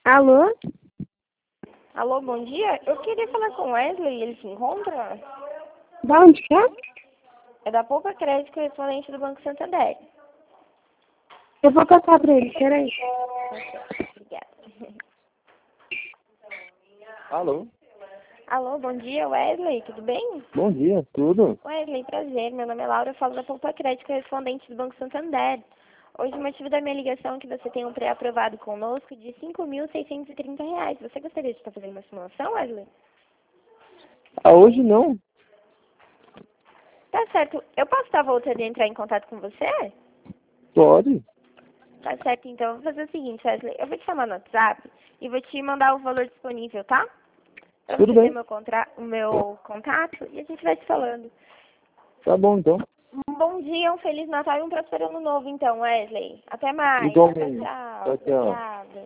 Alô? Alô, bom dia. Eu queria falar com o Wesley, ele se encontra? Da onde que é? É da Poupa Crédito, correspondente do Banco Santander. Eu vou passar pra ele, peraí. Ok, obrigada. Alô? Alô, bom dia, Wesley, tudo bem? Bom dia, tudo? Wesley, prazer. Meu nome é Laura, eu falo da Poupa Crédito, correspondente do Banco Santander. Hoje o motivo da minha ligação é que você tem um pré-aprovado conosco de R$ 5.630. Você gostaria de estar fazendo uma simulação, Wesley? Ah, hoje não. Tá certo. Eu posso estar voltando a entrar em contato com você? Pode? Tá certo, então. Eu vou fazer o seguinte, Wesley. Eu vou te chamar no WhatsApp e vou te mandar o valor disponível, tá? Pra Tudo você ter bem. o meu contato e a gente vai te falando. Tá bom, então. Um bom dia, um Feliz Natal e um próspero ano novo, então, Wesley. Até mais. Tchau, Igualmente. tchau. Tchau, tchau. Obrigada.